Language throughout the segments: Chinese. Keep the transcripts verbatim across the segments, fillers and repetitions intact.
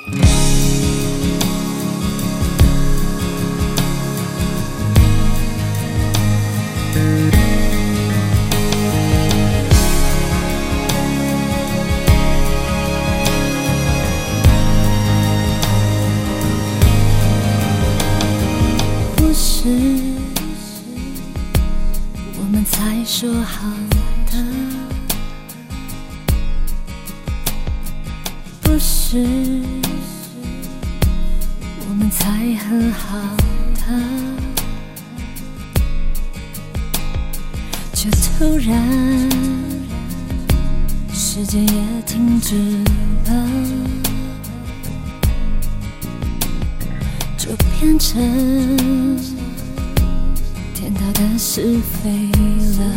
不是我们才说好的，不是我们才和好的，就突然时间也停止了，就变成天大的是非了。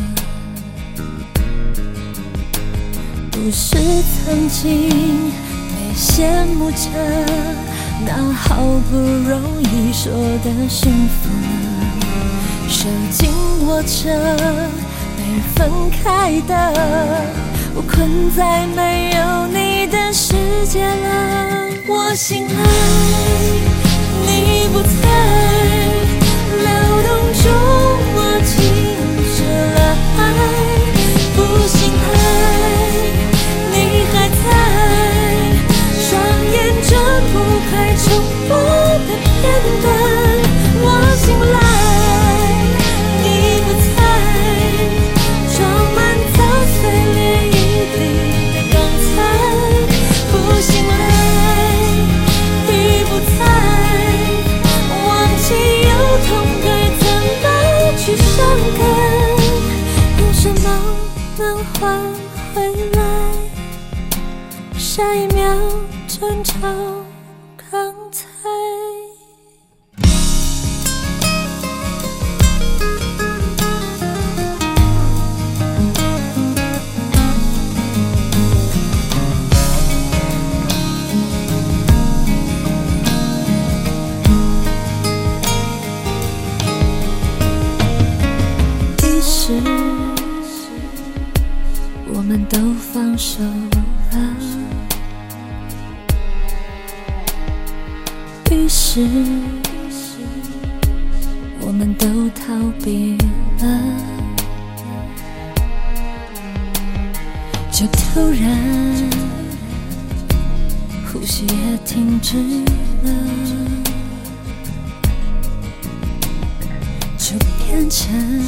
不是曾经被羡慕着，那好不容易说的幸福，手紧握着被分开的，我困在没有你的世界了。我醒来，你不在，流动中我停止了爱，不醒来，你还在，双眼睁不开重播的片段。我醒来，你不在，装满早碎裂一地的刚才。不醒来，你不在，忘记有痛该怎么去伤感，用什么能换回来下一秒争吵刚才。于是我们都放手了，于是我们都逃避了，就突然呼吸也停止了，就变成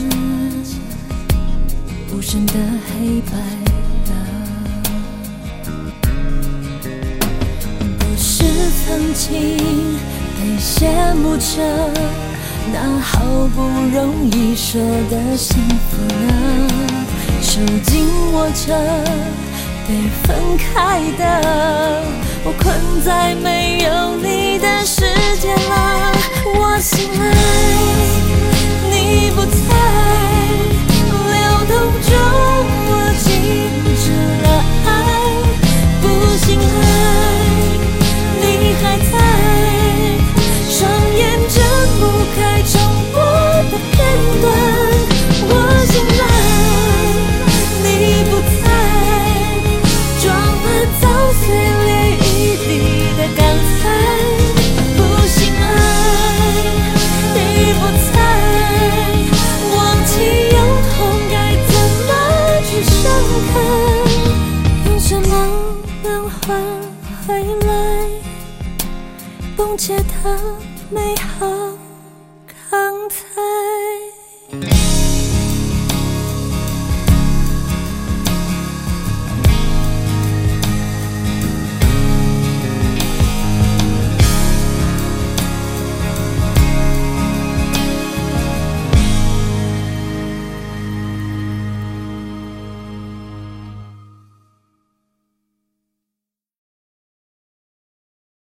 无声的黑白了。不是曾经被羡慕着，那好不容易说的幸福啊，手紧握着被分开的，我困在没有你的世界了。我醒来，你不在，流动中我静止了爱，不醒来，你还在，双眼睁不开重播的片段。我醒来，你不在，装满早碎裂一地的刚才。不醒来，你不在，忘记有痛该怎么去伤感，用什么能换回来崩解的美好刚才。